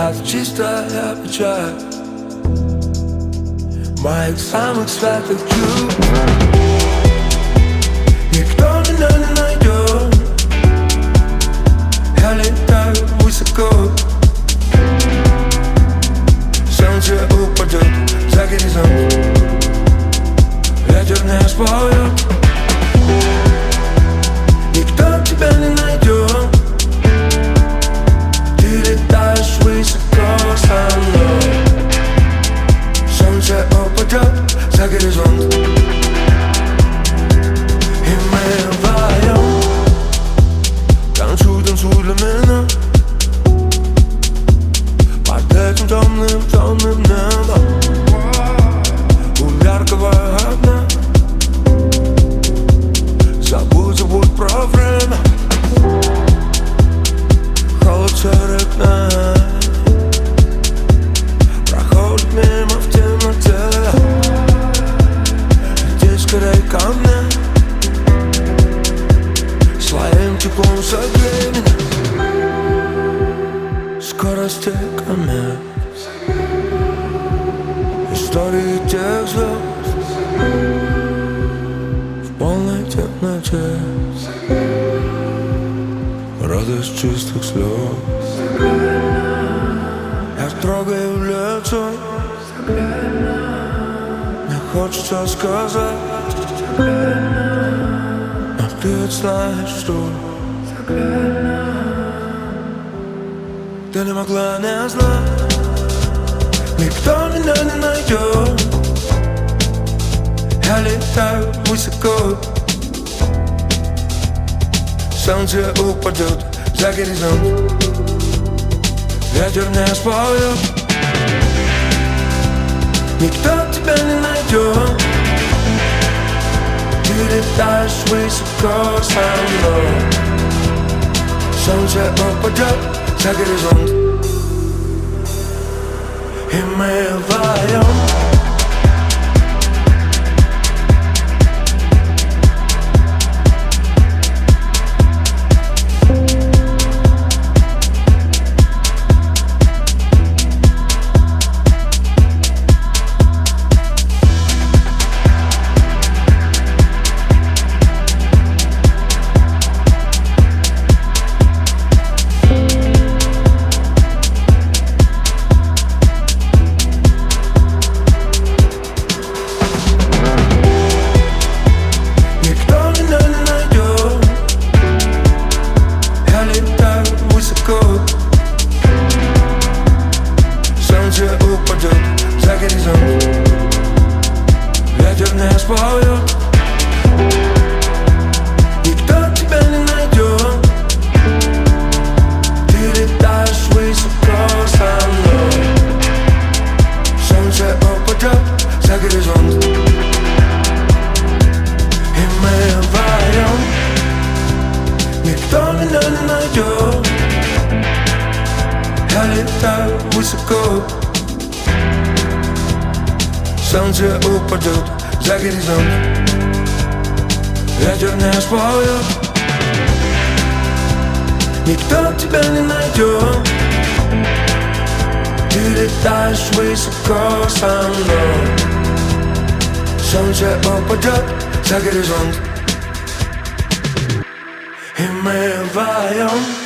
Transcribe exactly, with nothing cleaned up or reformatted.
Это чистая печаль моих самых светлых чувств. Никто меня не найдет. Я летаю высоко. Солнце упадет за горизонт. Ветер не споет. Никто тебя не найдет. Ты летаешь высоко со мной. Солнце упадет за горизонт. И мы вдвоем. Танцуй, танцуй для меня. Под этим темным, темным небом у яркого огня. Забудь, забудь про время. Холод серых дней проходит мимо в темноте. Иди скорей ко мне. Своим теплом согрей меня. Скорости комет. Истории тех звезд в полной темноте. Радость чистых слез. Я трогаю лицо. Мне хочется сказать, но ты знаешь, что ты не могла не знать. Никто меня не найдет. Я летаю высоко. Солнце упадет за горизонт. Ветер не споет. Никто тебя не найдет. Ты летаешь высоко со мной. Солнце упадет за горизонт. И мы вдвоем. Солнце упадет за горизонт. Ветер не споет. Никто тебя не найдет. Ты летаешь высоко со мной. Солнце упадет за горизонт. И мы вдвоем. Никто меня не найдет. Я летаю высоко. Солнце упадет за горизонт. Ветер не споет. Никто тебя не найдет. Ты летаешь высоко со мной. Солнце упадет за горизонт. И мы вдвоем.